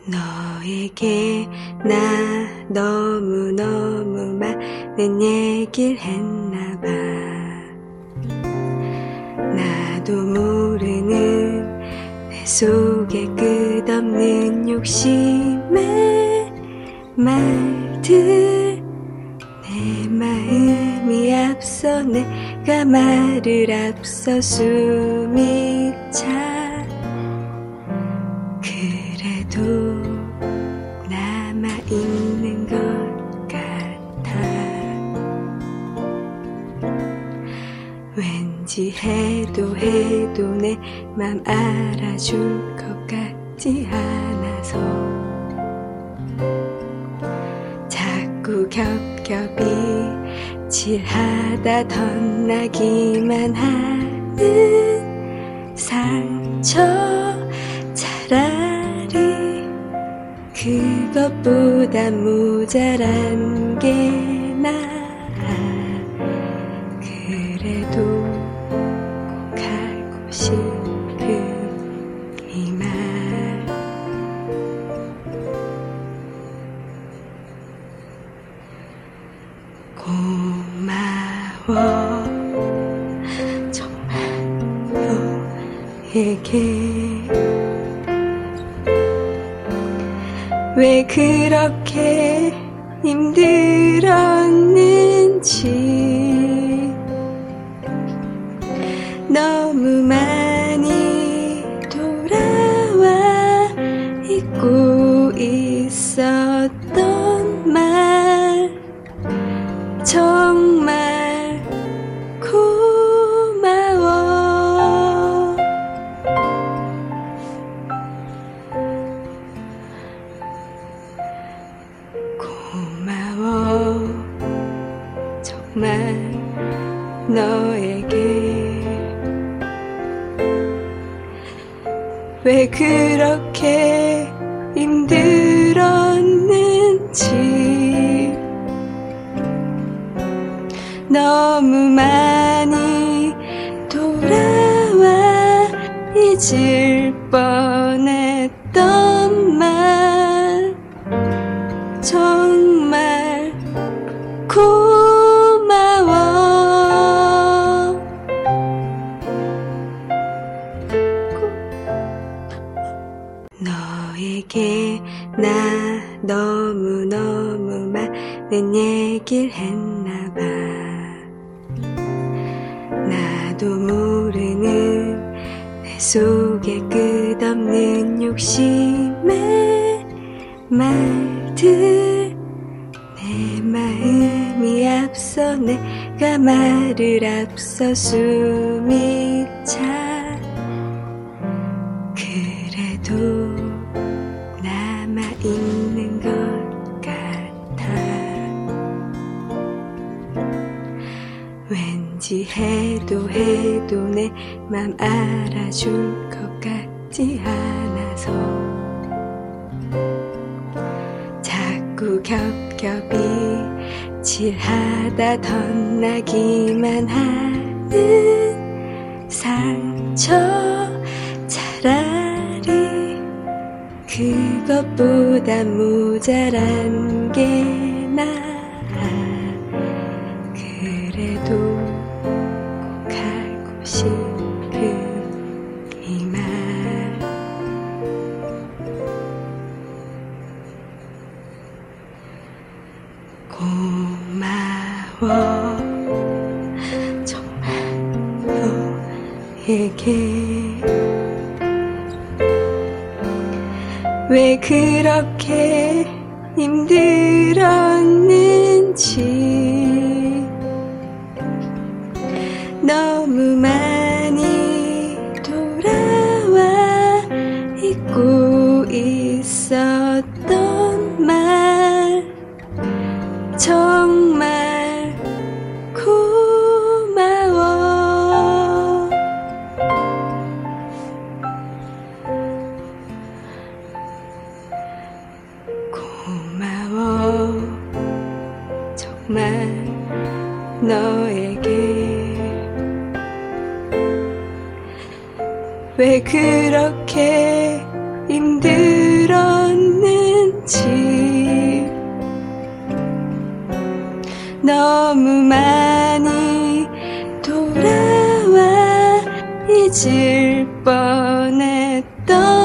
너에게 나 너무너무 많은 얘기를 했나봐. 나도 모르는 내 속에 끝없는 욕심의 말들, 내 마음이 앞서 내가 말을 앞서 숨이 차. 그래도 남아있는 것 같아. 왠지 해도 내 맘 알아줄 것 같지 않아서 자꾸 겹겹이 칠하다 덧나기만 하는 상처. 차라리 그것보다 모자란 게 나아. 그래도 꼭 하고 싶은 이 말. 고마워 정말 너에게. 왜 그렇게 힘들었는지 너무 많이 돌아와 잊고 있었던 말 정말 고마워. 고마워 정말 너에게. 왜 그렇게 힘들었는지 너무 많이 돌아와 잊을 뻔했던 말 정말 고마워. 너에게 나 너무너무 많은 얘기를 했나봐. 나도 모르는 내 속에 끝없는 욕심의 말들, 내 마음이 앞서 내가 말을 앞서 숨이 차. 그래도 남아있는 것 같아. 왠지 해도 내 맘 알아줄 것 같지 않아서 자꾸 겹겹이 칠하다 덧나기만 하는 상처. 차라리 그것보다 모자란 게 나아. 그래도 꼭 하고 싶은 이 말. 고마워 정말 너에게. 왜 그렇게 힘들었는지 너무 많이 돌아와 잊고 있었던 말 정말 고마워. 고마워 정말 너에게. 왜 그렇게 힘들었는지 집 너무 많이 돌아와 잊을 뻔했던